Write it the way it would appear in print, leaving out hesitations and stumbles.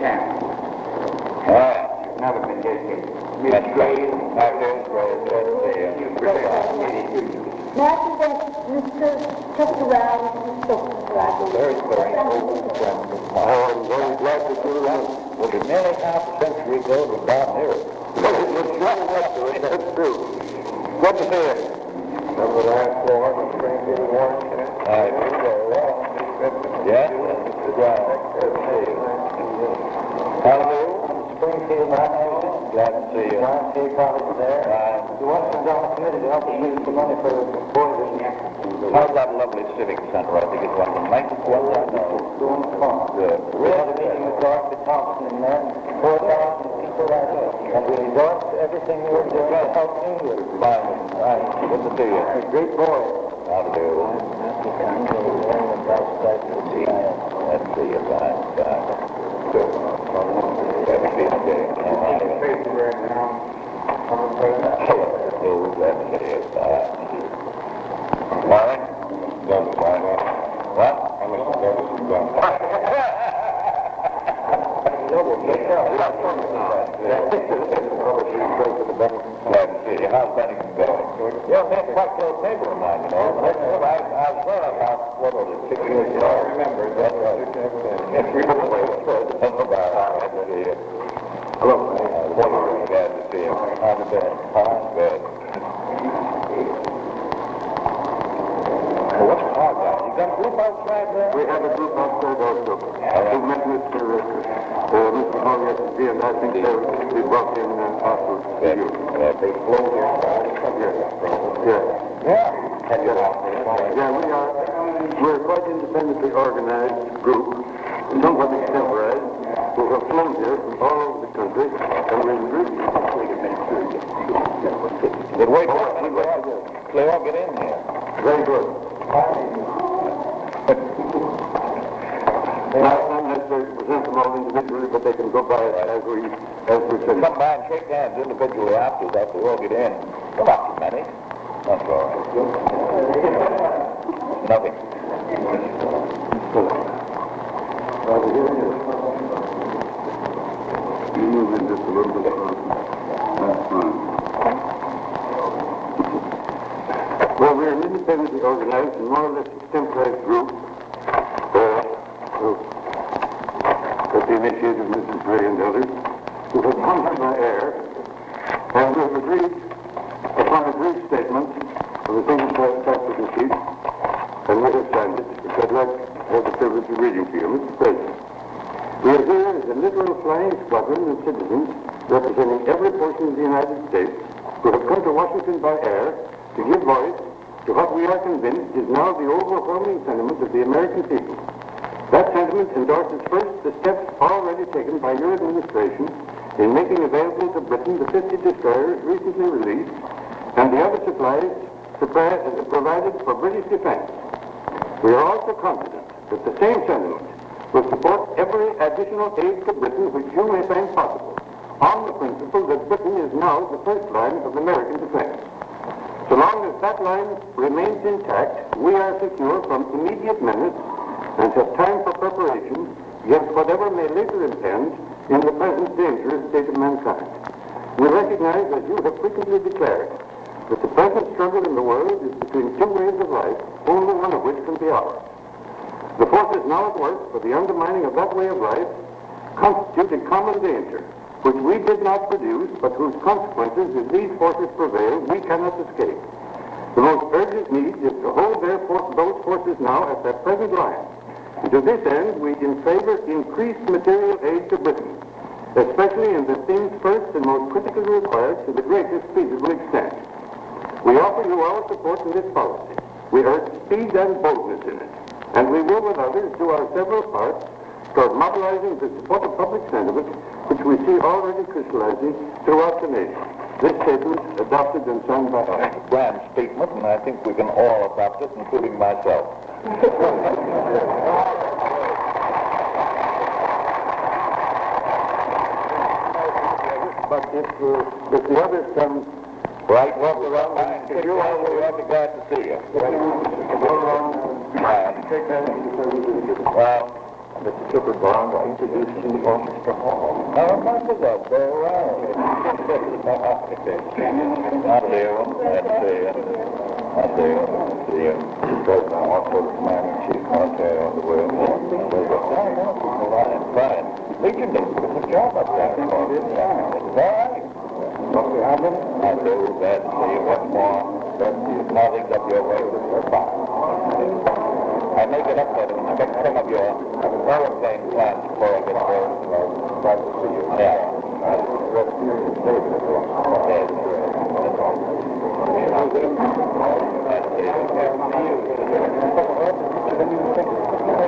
Champ. You've never been here, kid. Miss Grace. Glad to see you. May I present Mr. Chester Brown and Mr. Stokes? Very I'm very glad to see you. Well, it's nearly half a century ago we're down here. That's true. Good to see you. Remember the last floor of Springfield Warren? I do very well. Yeah? Good to see you. Hello. Springfield, glad to see you. John K. College there. You want some down the committee to help us raise some money for boys in the how's that lovely civic center? I think it's one of the nicest ones I know. Doing fine. Good. We had a meeting with Dorothy Thompson and then 4,000 people right here. And we endorsed everything you were doing to help England. Fine. Right. Good to see you. A great boy. How do you? Let's see you. Fine. Good. Morning. What? Glad to see you. How's Bennington going? Yeah, that's quite close neighbor of mine, you know. I saw about, what was it, 6 years ago. I remember. That's right. Hello. Glad to see you. How's it been? Good. Well, what's hard about it? You got a group outside there? We have a group outside also. We met Mr. Hall yesterday, and I think they brought in also. They flew here. Yeah, we're quite independently organized group, somewhat extemporized, who have flown here from all over the country, and we're really But wait, they all get in here. very good. Not necessarily to present them all individually, but they can go by as we said. Come by and shake hands individually after that. They all get in. Come on, too many. That's all right. Nothing. You move in just a little bit. That's fine. Well, we're an independently organized and more or less extemporized group. At the initiative of Mrs. Gray and others, who have come to my air, and we have agreed upon a brief statement of the things that attached to the sheet, and we have signed it, which I'd like to have the privilege of reading to you, Mr. President. We are here as a literal flying squadron of citizens representing every portion of the United States who have come to Washington by air to give voice to what we are convinced is now the overwhelming sentiment of the American people. That sentiment endorses first the steps already taken by your administration in making available to Britain the 50 destroyers recently released and the other supplies provided for British defense. We are also confident that the same sentiment will support every additional aid to Britain which you may find possible, on the principle that Britain is now the first line of American defense. So long as that line remains intact, we are secure from immediate menace and have time for preparation against whatever may later impend in the present dangerous state of mankind. We recognize, as you have frequently declared, that the present struggle in the world is between two ways of life, only one of which can be ours. The forces now at work for the undermining of that way of life constitute a common danger, which we did not produce, but whose consequences, if these forces prevail, we cannot escape. The most urgent need is to hold those forces now at their present line. And to this end, we favor increased material aid to Britain, especially in the things first and most critically required to the greatest feasible extent. We offer you our support in this policy. We urge speed and boldness in it. And we will, with others, do our several parts toward mobilizing the support of public sentiment, which we see already crystallizing throughout the nation. This statement, adopted and signed by all. That's a grand statement, and I think we can all adopt it, including myself. But if the others come right, walk around, because you all will be glad to see you. Go around. Well, Mr. Clifford Barnes, I introduce you to Mr. Hall. How much is that? Go around. I see him. I see him. President, I want to put the man in chief military on the way. Fine. Legion did a good job up there. It's all right. Dr. Allen? I do. That's the what more. That's the nothing's up your way. That's fine. I make it up to them. I make some of your aeroplane plans before I get there. Glad to see you. Yeah. That's all.